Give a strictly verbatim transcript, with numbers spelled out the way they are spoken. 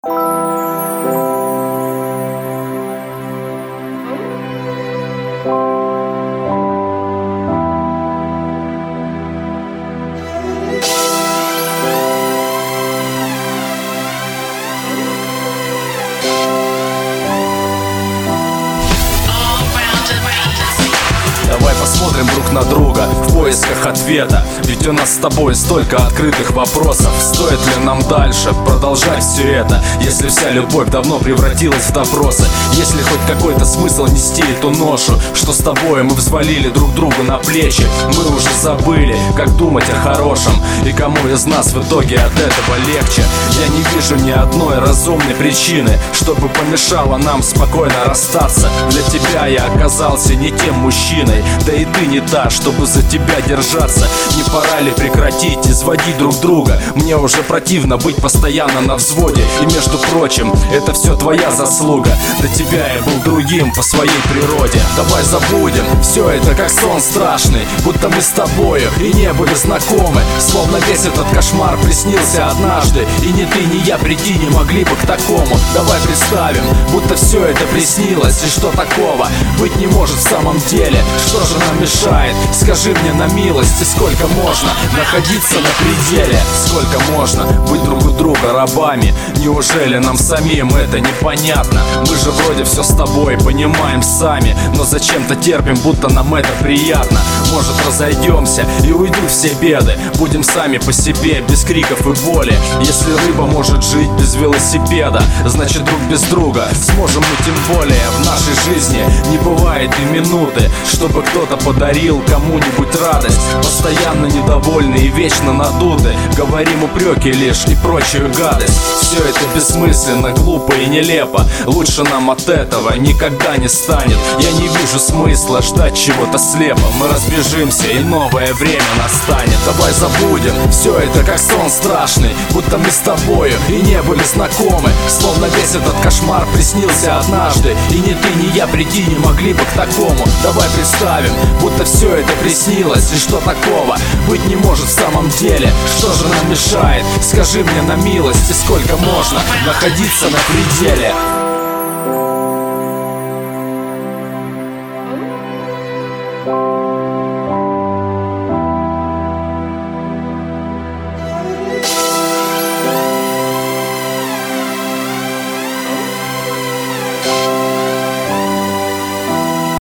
Давай посмотрим друг на друга в поисках ответа. Ведь у нас с тобой столько открытых вопросов. Стоит ли нам дальше продолжать все это, если вся любовь давно превратилась в допросы? Есть ли хоть какой-то смысл нести эту ношу, что с тобой мы взвалили друг другу на плечи? Мы уже забыли, как думать о хорошем, и кому из нас в итоге от этого легче. Я не вижу ни одной разумной причины, чтобы помешало нам спокойно расстаться. Для тебя я оказался не тем мужчиной, да и ты не та, чтобы за тебя держаться. Не пора ли прекратить изводить друг друга? Мне уже противно быть постоянно на взводе. И между прочим, это все твоя заслуга. До тебя я был другим по своей природе. Давай забудем все это как сон страшный, будто мы с тобою и не были знакомы. Словно весь этот кошмар приснился однажды, и ни ты, ни я прийти не могли бы к такому. Давай представим, будто все это приснилось, и что такого быть не может в самом деле. Что же нам мешает? Скажи мне на милость, и сколько можно находиться на пределе? Сколько можно быть друг у друга рабами? Неужели нам самим это непонятно? Мы же вроде все с тобой понимаем сами, но зачем-то терпим, будто нам это приятно. Может, разойдемся и уйдут все беды, будем сами по себе, без криков и боли. Если рыба может жить без велосипеда, значит друг без друга сможем мы тем более. В нашей жизни не бывает и минуты, чтобы кто-то подарил кому-нибудь радость. Постоянно недовольны и вечно надуты, говорим упреки лишь и прочую гадость. Все это бессмысленно, глупо и нелепо. Лучше нам от этого никогда не станет. Я не вижу смысла ждать чего-то слепо. Мы разбежимся и новое время настанет. Давай забудем все это как сон страшный, будто мы с тобою и не были знакомы. Словно весь этот кошмар приснился однажды, и ни ты, ни я прийти не могли бы к такому. Давай представим, будто все это приснилось, и что такого быть не может в самом деле. Что же нам мешает? Скажи мне на милость, и сколько можно находиться на пределе?